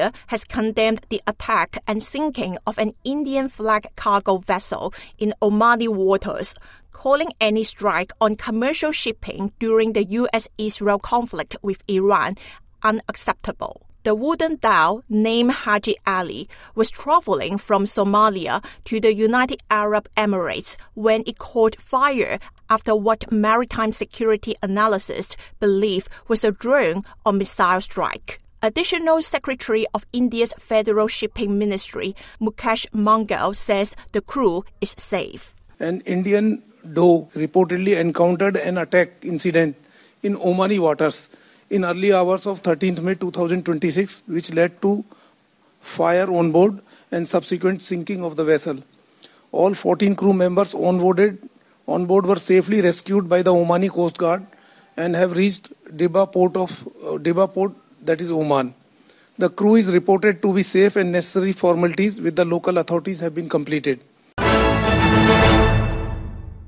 India has condemned the attack and sinking of an Indian flag cargo vessel in Omani waters, calling any strike on commercial shipping during the US-Israel conflict with Iran unacceptable. The wooden dhow, named Haji Ali, was traveling from Somalia to the United Arab Emirates when it caught fire after what maritime security analysts believe was a drone or missile strike. Additional Secretary of India's Federal Shipping Ministry, Mukesh Mangal, says the crew is safe. An Indian dhow reportedly encountered an attack incident in Omani waters in early hours of 13th May 2026, which led to fire on board and subsequent sinking of the vessel. All 14 crew members on board were safely rescued by the Omani Coast Guard and have reached Dibba port, that is Oman. The crew is reported to be safe and necessary formalities with the local authorities have been completed.